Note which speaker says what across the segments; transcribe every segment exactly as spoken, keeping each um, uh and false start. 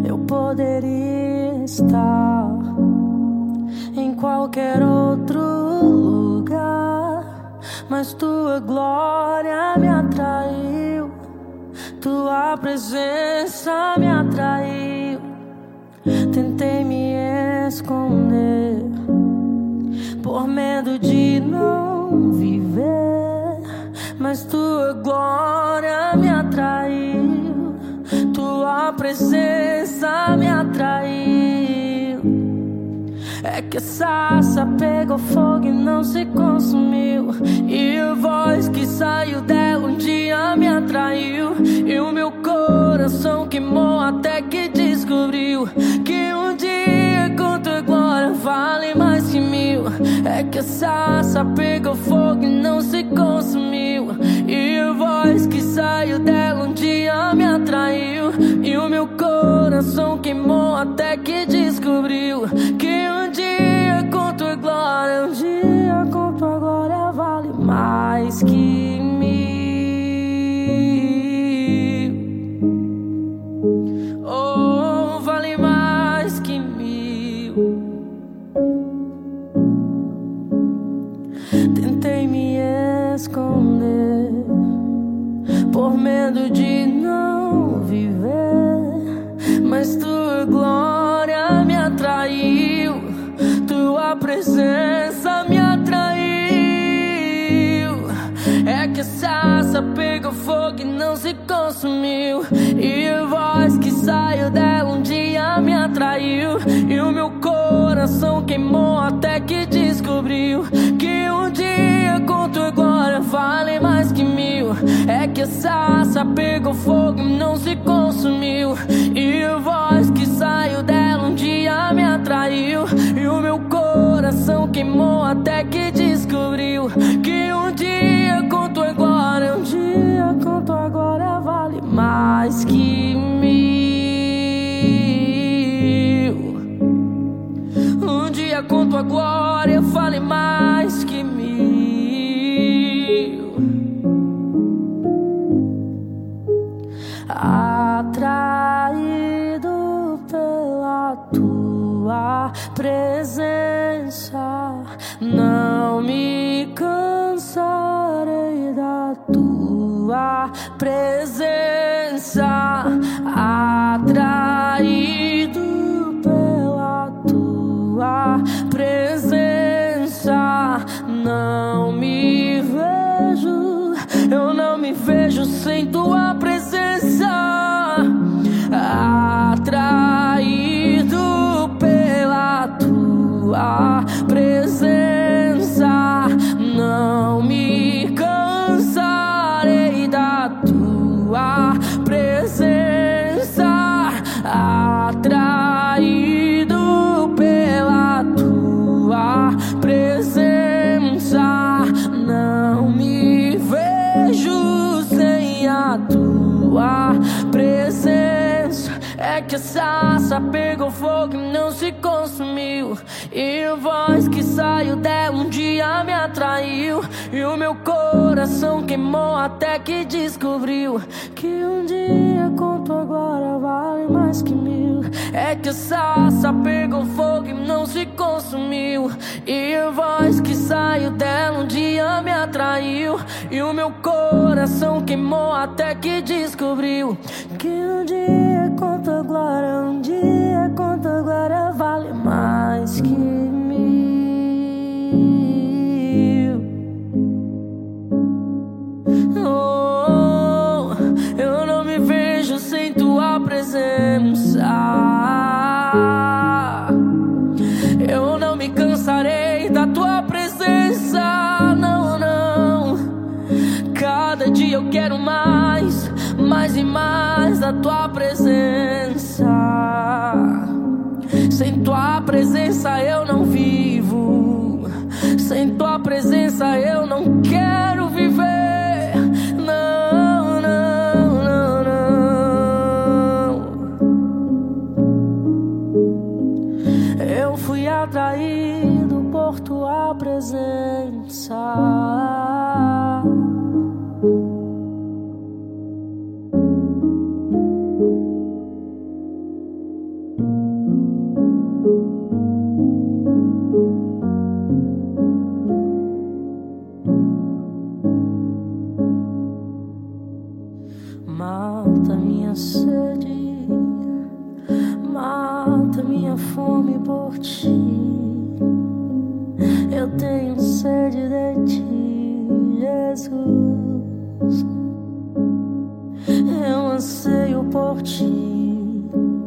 Speaker 1: Eu poderia estar em qualquer outro lugar, mas tua glória me atraiu, tua presença me atraiu. Tentei me esconder por medo de não viver, mas tua glória me atraiu, tua presença me atraiu. É que a sarça pegou fogo e não se consumiu, e a voz que saiu dela um dia me atraiu, e o meu coração queimou até que descobriu que um dia com tua glória vale mais que mil. É que a sarça pegou fogo e não se consumiu, e a voz que saiu dela um dia me atraiu, e o meu coração queimou até que descobriu que um dia com tua glória, um dia com tua glória vale mais que mil. Oh, vale mais que mil. Tentei me esconder por medo de não viver, mas tua glória me atraiu, tua presença me atraiu. É que a sarça pegou fogo e não se consumiu, e a voz que saiu dela um dia me atraiu, e o meu coração queimou até que descobriu que um dia com tua glória vale mais que mil. É que a sarça pegou fogo e não se consumiu, e a voz que saiu dela um dia me atraiu, e o meu coração queimou até que descobriu que um dia com tua glória, um dia com tua glória vale mais que mil. Um dia com tua glória vale mais que mil. Atraído pela tua presença, não me cansarei da tua presença. Atraído pela tua presença, não me vejo, eu não me vejo sem tua presença. Atraído pela tua presença, não me cansarei da tua presença. Atraído pela tua presença, não me vejo sem a tua presença. É que a sarça pegou fogo e não se consumiu, e a voz que saiu dela um dia me atraiu, e o meu coração queimou até que descobriu que um dia com tua glória vale mais que mil. É que a sarça pegou fogo e não se consumiu, e a voz que saiu dela um dia me atraiu, e o meu coração queimou até que descobriu que um dia com tua glória, um dia com tua glória vale mais que mil. Oh, eu não me vejo sem tua presença, eu não me cansarei da tua presença, não, não. Cada dia eu quero mais, mais e mais da tua presença. Sem tua presença eu não vivo, sem tua presença eu não quero viver, não, não, não, não. Eu fui atraído por tua presença. mata minha fome por ti. Eu tenho sede de ti, Jesus. Eu anseio por ti.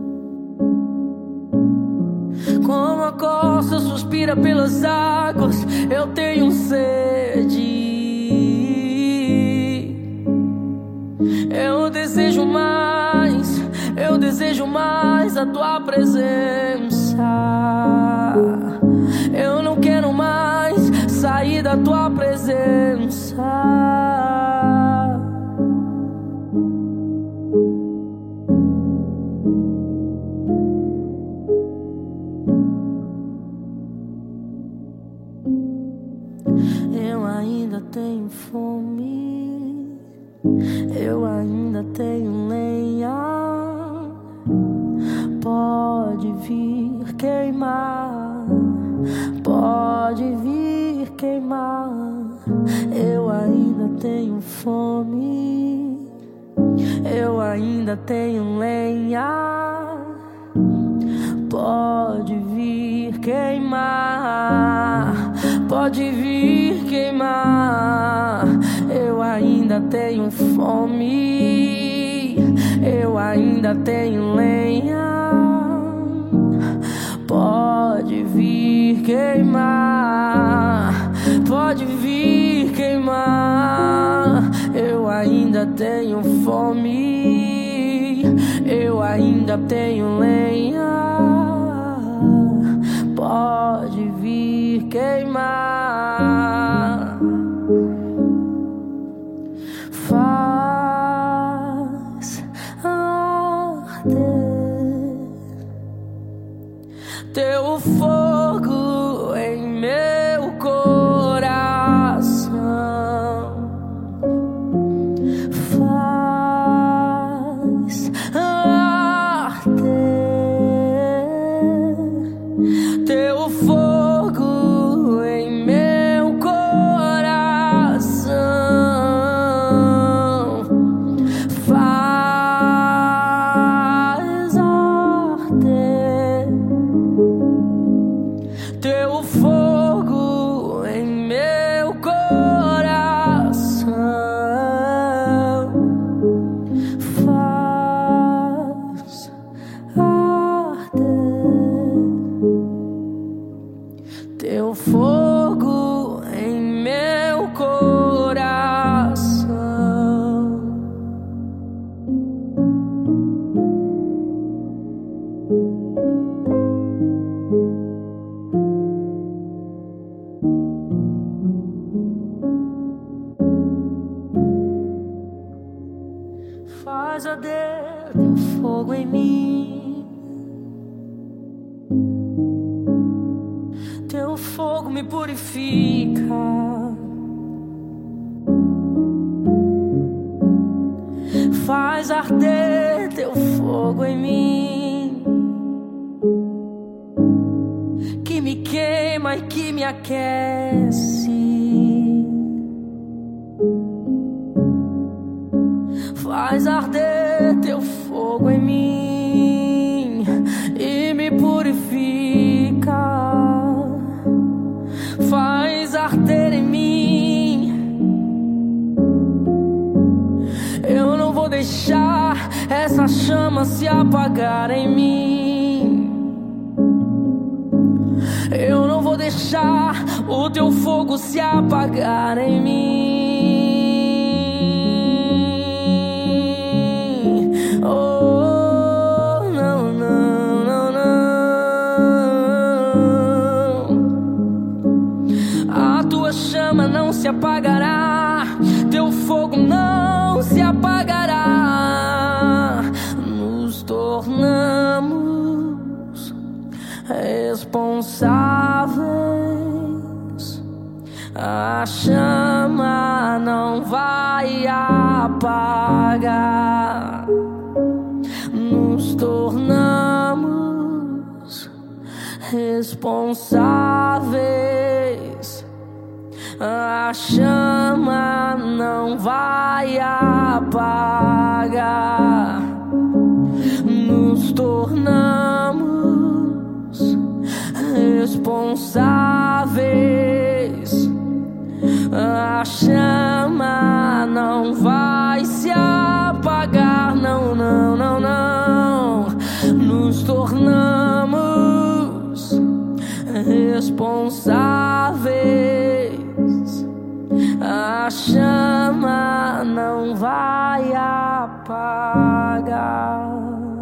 Speaker 1: Como a costa suspira pelas águas, eu tenho sede. Eu desejo mais, eu desejo mais a tua presença. Eu não quero mais sair da tua presença. Eu ainda tenho fome, eu ainda tenho lenha. Pode vir queimar, pode vir queimar. Eu ainda tenho fome, eu ainda tenho lenha. Pode vir queimar, pode vir queimar. Eu ainda tenho fome, eu ainda tenho lenha. Pode vir queimar, pode vir queimar. Eu ainda tenho fome, eu ainda tenho lenha. Pode vir queimar. Faz arder teu fogo em meu coração. Faz arder teu fogo em meu coração. Faz arder teu fogo em meu coração. Faz arder teu fogo em meu coração. Faz arder teu fogo em mim. Teu fogo me purifica. Faz arder teu fogo em mim, que me queima e que me aquece. Faz arder teu fogo em mim e me purifica. Faz arder em mim. Eu não vou deixar essa chama se apagar em mim. Eu não vou deixar o teu fogo se apagar em mim. Oh, não, não, não, não. A tua chama não se apagará, teu fogo não se apagará. Nos tornamos responsáveis, a chama não vai apagar. Nos tornamos responsáveis, a chama não vai apagar. Nos tornamos irresponsáveis. A chama não vai se apagar, não, não, não, não. Nos tornamos responsáveis. A chama não vai apagar.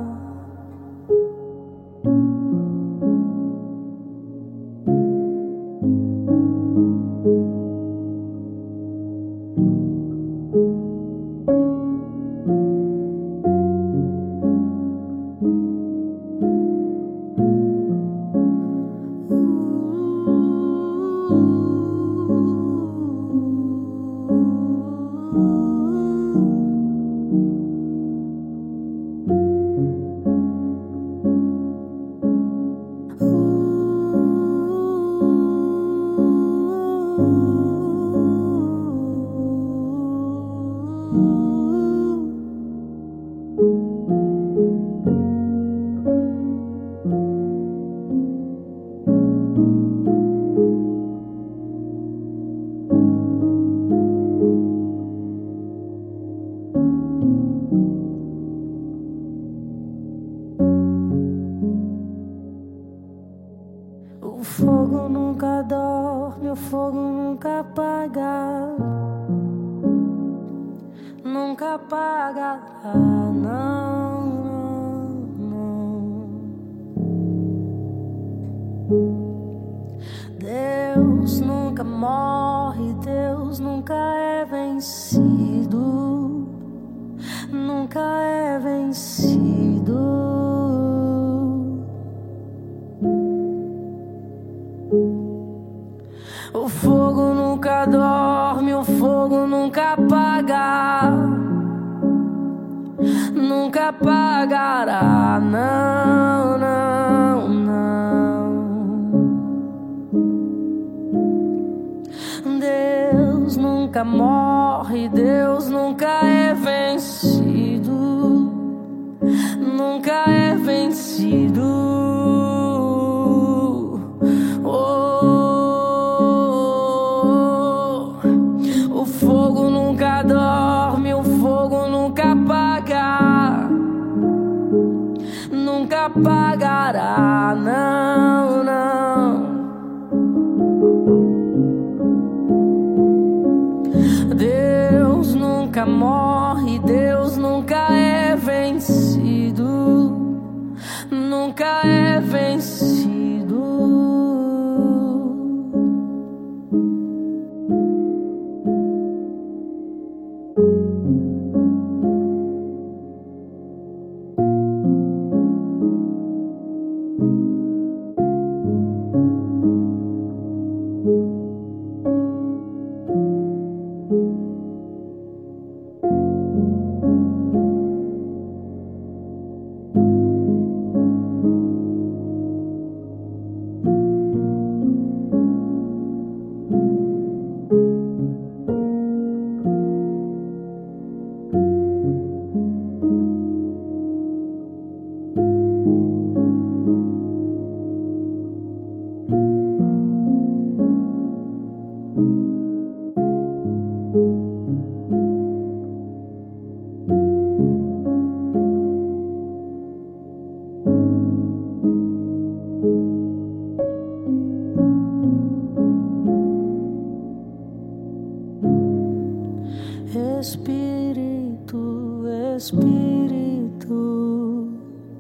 Speaker 1: O fogo nunca dorme, o fogo nunca apaga, nunca apagará, não, não, não. Deus nunca morre, Deus nunca é vencido, nunca é vencido. O fogo nunca dorme, o fogo nunca apaga, nunca apagará, não, não, não. Deus nunca morre, Deus nunca é vencido, nunca é vencido. O fogo nunca dorme, o fogo nunca apaga, nunca apagará, não, não. Deus nunca morre, Deus nunca é vencido, nunca é vencido. Espírito, Espírito,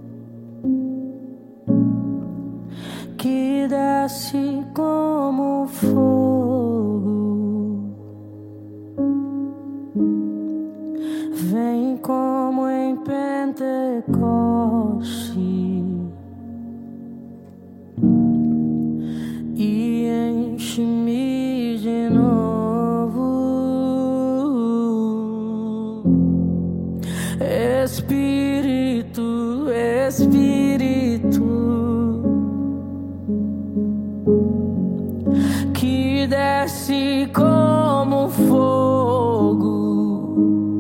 Speaker 1: que desce como fogo, vem como em Pentecoste e enche-me de novo. Espírito, Espírito, que desce como fogo,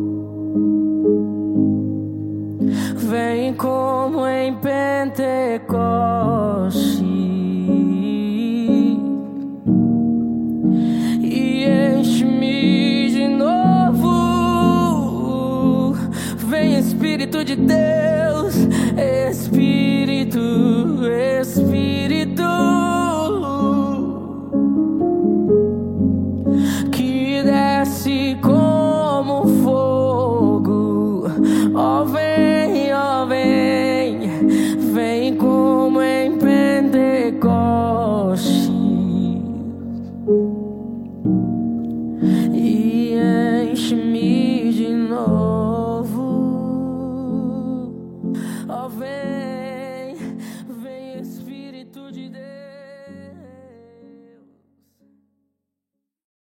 Speaker 1: vem como em Pentecoste acreditei.